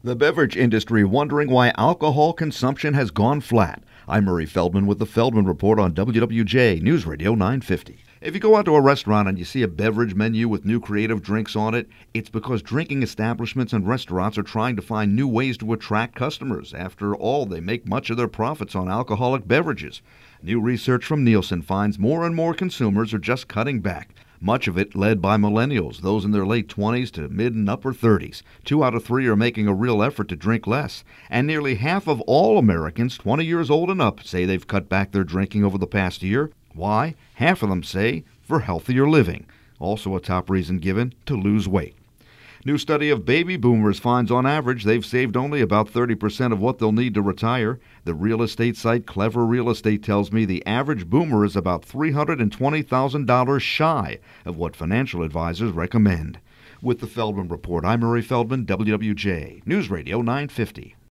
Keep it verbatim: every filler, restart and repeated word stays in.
The beverage industry wondering why alcohol consumption has gone flat. I'm Murray Feldman with the Feldman Report on W W J News Radio nine fifty. If you go out to a restaurant and you see a beverage menu with new creative drinks on it, it's because drinking establishments and restaurants are trying to find new ways to attract customers. After all, they make much of their profits on alcoholic beverages. New research from Nielsen finds more and more consumers are just cutting back. Much of it led by millennials, those in their late twenties to mid and upper thirties. Two out of three are making a real effort to drink less. And nearly half of all Americans twenty years old and up say they've cut back their drinking over the past year. Why? Half of them say for healthier living. Also a top reason given, to lose weight. New study of baby boomers finds on average they've saved only about thirty percent of what they'll need to retire. The real estate site Clever Real Estate tells me the average boomer is about three hundred twenty thousand dollars shy of what financial advisors recommend. With the Feldman Report, I'm Murray Feldman, W W J News Radio nine fifty.